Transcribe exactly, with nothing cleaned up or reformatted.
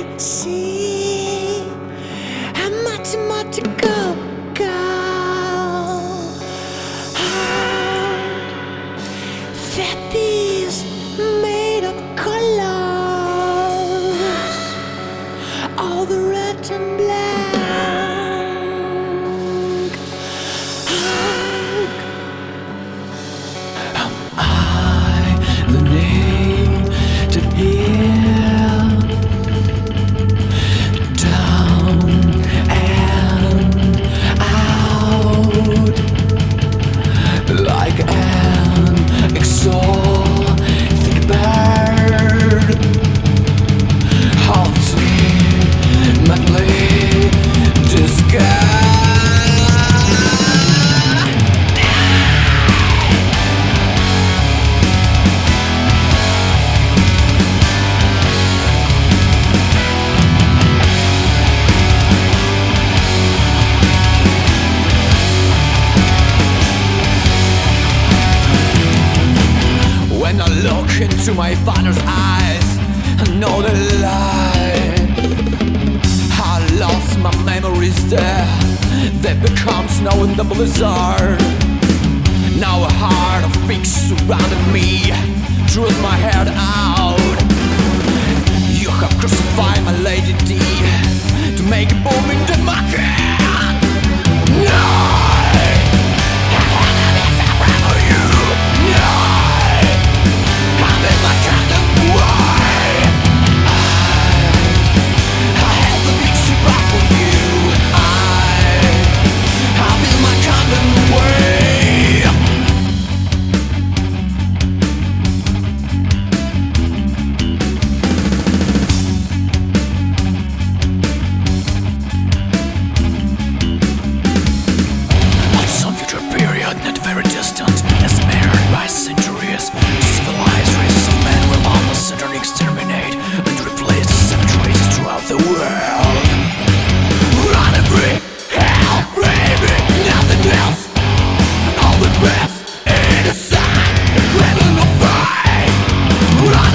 see a mathematical girl, that piece made of colors, all the red and black. Am I the name to hear? Down and out, like an exotic bird, ultimately disguised. When I look into my father's eyes, I know the lie. I lost my memories there, they become snow in the blizzard. Now a heart of pigs surrounded me, drew my head out. You have crucified my lady D to make a boom in the market. No! Not very distant, as measured by centuries, civilized races of men will almost certainly exterminate and replace the savage races throughout the world. Run and breathe, hell, baby, nothing else. All the best in the sun, living of fight. Run